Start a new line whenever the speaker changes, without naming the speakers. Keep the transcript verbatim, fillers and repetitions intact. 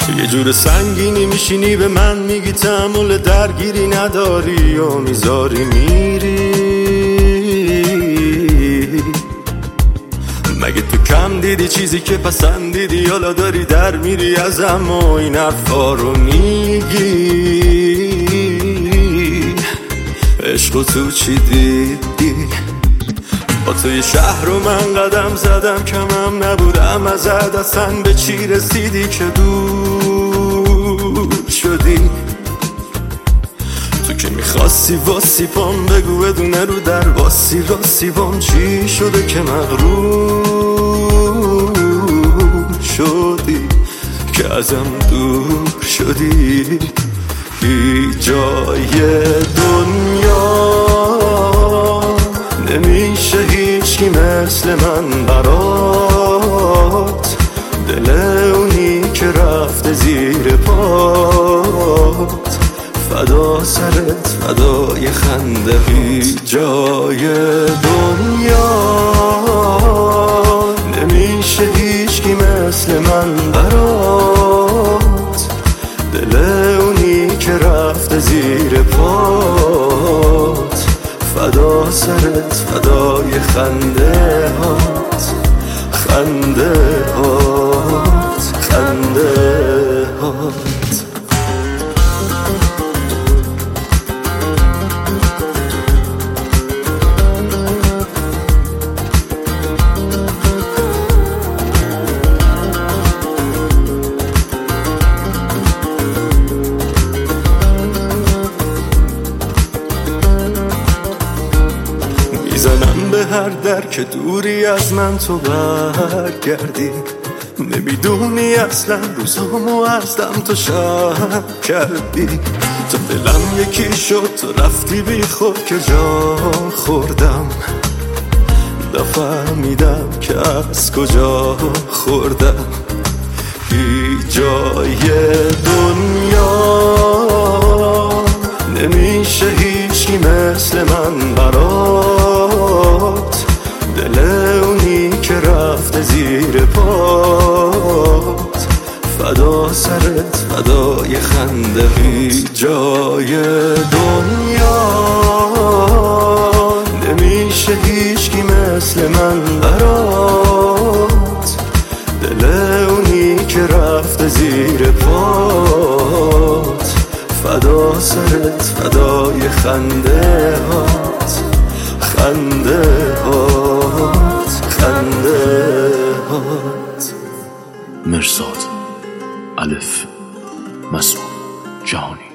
یه جور سنگینی میشینی به من میگی تحمل درگیری نداری و میذاری میری. مگه تو کم دیدی چیزی که پسندیدی، حالا داری در میری ازم و این حرفا رو میگی. عشق و تو چی دیدی؟ با توی شهر رو من قدم زدم، کمم نبودم ازت، اصلا به چی رسیدی که دور شدی؟ تو که میخواستی واسی پام بگو بدونه رو در واسی راستی بام چی شده که مغرور شدی، که ازم دور شدی. هیچ جای دنیا نمیشه هیچکی مثل من برات، دل اونی که رفته زیر پات، فدا سرت فدای خنده. هیچ جای دنیا نمیشه هیچکی مثل من برات، دل اونی که رفته زیر پات، فدا سرت فدای خنده هات، خنده هات، خنده هات. میزنم به هر در که دوری از من تو برگردی، نمیدونی اصلا روزامو از دم تو شب کردی. تو دلم یکی شد تو رفتی بی خود که جا خوردم، نفهمیدم که از کجا خوردم. هیچ جای دنیا نمیشه هیچکی مثل من برات، دل اونی که رفته زیر پات، فدا سرت فدای خنده. هیچ جای دنیا نمیشه هیچکی مثل من برات، دل اونی که رفته زیر پات، فدا سرت فدای خنده هات، خنده هات، خنده هات.
مرزاد الف مسعود جهانی.